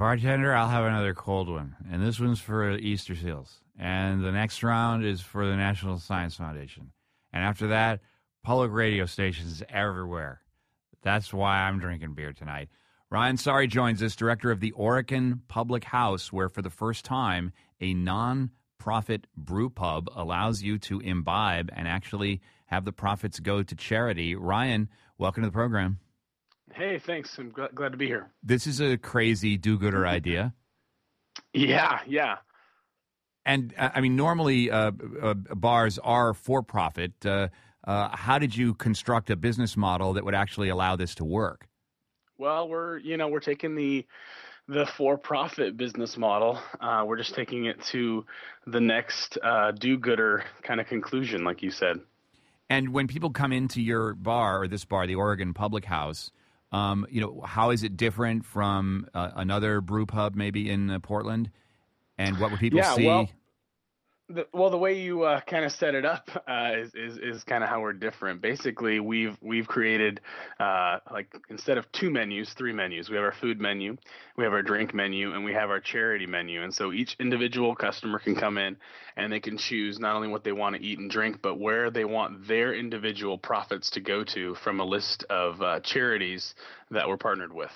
Bartender, I'll have another cold one. And this one's for Easter Seals. And the next round is for the National Science Foundation. And after that, public radio stations everywhere. That's why I'm drinking beer tonight. Ryan Sari joins us, director of the Oregon Public House, where for the first time, a non-profit brew pub allows you to imbibe and actually have the profits go to charity. Ryan, welcome to the program. Hey, thanks. I'm glad to be here. This is a crazy do-gooder idea. Yeah. And, I mean, normally bars are for-profit. How did you construct a business model that would actually allow this to work? Well, we're taking the for-profit business model. We're just taking it to the next do-gooder kind of conclusion, like you said. And when people come into your bar, or this bar, the Oregon Public House, how is it different from another brew pub maybe in Portland? And what would people see? Well, the way you kind of set it up is kind of how we're different. Basically, we've created instead of 2 menus, 3 menus. We have our food menu, we have our drink menu, and we have our charity menu. And so each individual customer can come in and they can choose not only what they want to eat and drink, but where they want their individual profits to go to from a list of charities that we're partnered with.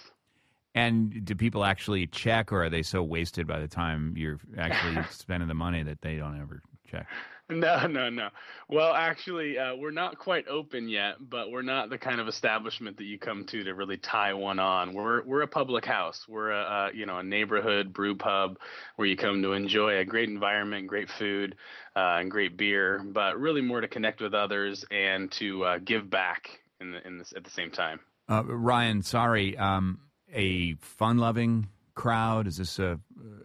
And do people actually check, or are they so wasted by the time you're actually spending the money that they don't ever check? No. Well, actually, we're not quite open yet, but we're not the kind of establishment that you come to really tie one on. We're a public house. We're a neighborhood brew pub where you come to enjoy a great environment, great food, and great beer, but really more to connect with others and to give back at the same time. Ryan, sorry. A fun-loving crowd? Is this a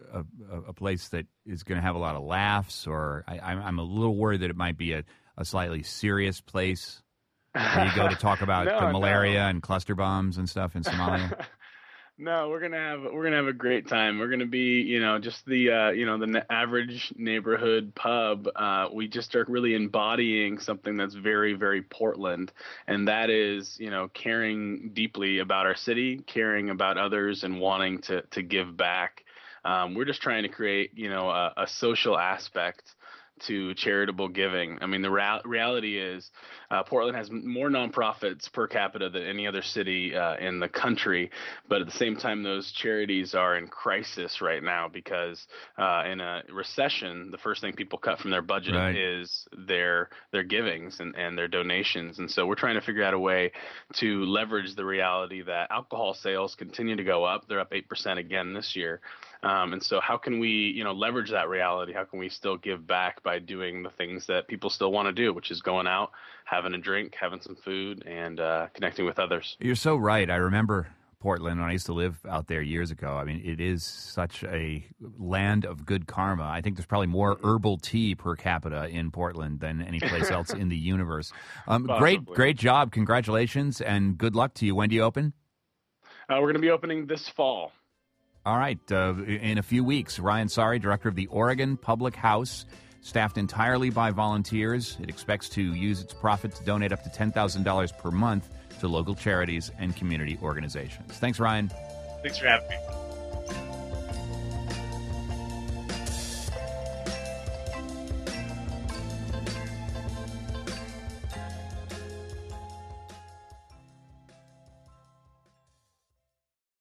place that is going to have a lot of laughs? Or I'm a little worried that it might be a slightly serious place where you go to talk about the malaria and cluster bombs and stuff in Somalia? No, we're gonna have a great time. We're gonna be, just the the average neighborhood pub. We just are really embodying something that's very, very Portland, and that is, caring deeply about our city, caring about others, and wanting to give back. We're just trying to create, a social aspect to charitable giving. I mean, the reality is Portland has more nonprofits per capita than any other city in the country. But at the same time, those charities are in crisis right now because in a recession, the first thing people cut from their budget is their givings and their donations. And so we're trying to figure out a way to leverage the reality that alcohol sales continue to go up. They're up 8% again this year. And so how can we, leverage that reality? How can we still give back by doing the things that people still want to do, which is going out, having a drink, having some food, and connecting with others? You're so right. I remember Portland when I used to live out there years ago. I mean, it is such a land of good karma. I think there's probably more herbal tea per capita in Portland than any place else in the universe. Great job. Congratulations, and good luck to you. When do you open? We're going to be opening this fall. All right. In a few weeks, Ryan Sari, director of the Oregon Public House, staffed entirely by volunteers. It expects to use its profit to donate up to $10,000 per month to local charities and community organizations. Thanks, Ryan. Thanks for having me.